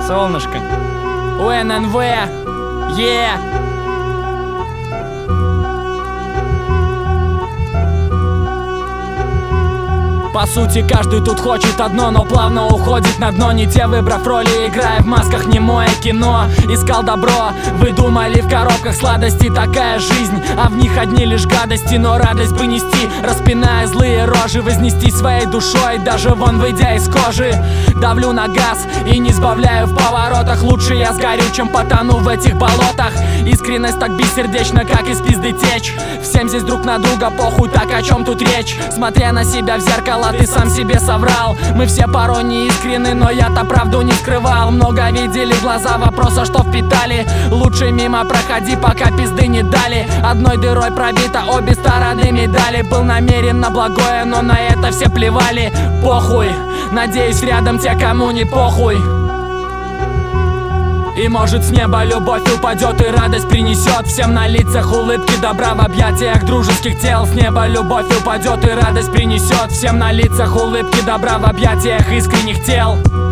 Солнышко. УННВ. По сути, каждый тут хочет одно, но плавно уходит на дно. Не те, выбрав роли, играя в масках, немое кино. Искал добро, вы думали в коробках сладости. Такая жизнь, а в них одни лишь гадости. Но радость бы нести, распиная злые рожи, вознести своей душой, даже вон выйдя из кожи. Давлю на газ и не сбавляю в поворотах. Лучше я сгорю, чем потону в этих болотах. Искренность так бессердечна, как из пизды течь. Всем здесь друг на друга похуй, так о чем тут речь? Смотря на себя в зеркало, ты сам себе соврал. Мы все порой не искренны, но я-то правду не скрывал. Много видели глаза, вопроса, что впитали. Лучше мимо проходи, пока пизды не дали. Одной дырой пробита обе стороны медали. Был намерен на благое, но на это все плевали. Похуй, надеюсь, рядом те, кому не похуй. И может с неба любовь упадет и радость принесет. Всем на лицах улыбки добра в объятиях дружеских тел. С неба любовь упадет и радость принесет. Всем на лицах улыбки добра в объятиях искренних тел.